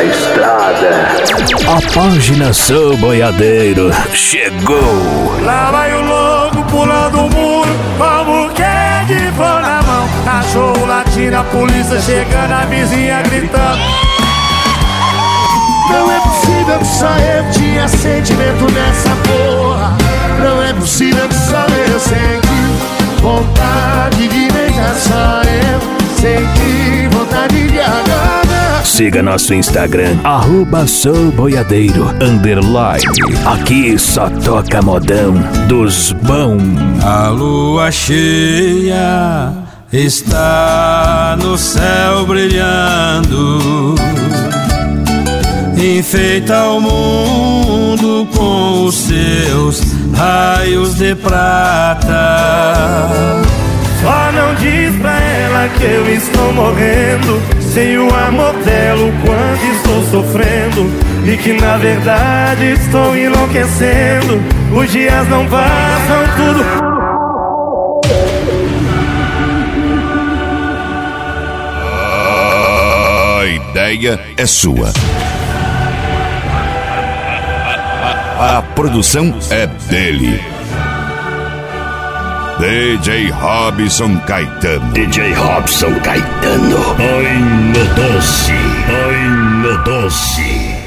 da estrada. A página Sou Boiadeiro chegou. Lá vai o louco pulando o muro, como que de pão na mão. Cachorro latindo, a polícia chegando, a vizinha gritando. Não é possível que só eu tinha sentimento nessa porra. Não é possível que só eu senti vontade de beijar, só eu senti vontade de agradar. Siga nosso Instagram, @souboiadeiro_. Aqui só toca modão dos bons. A lua cheia está no céu brilhando, enfeita o mundo com os seus raios de prata. Só não diz pra ela que eu estou morrendo, sem o amor dela, o quanto estou sofrendo, e que na verdade estou enlouquecendo. Os dias não passam, tudo. A ideia é sua. A produção é dele. DJ Robson Caetano. DJ Robson Caetano. Ai, meu doce. Ai, meu doce.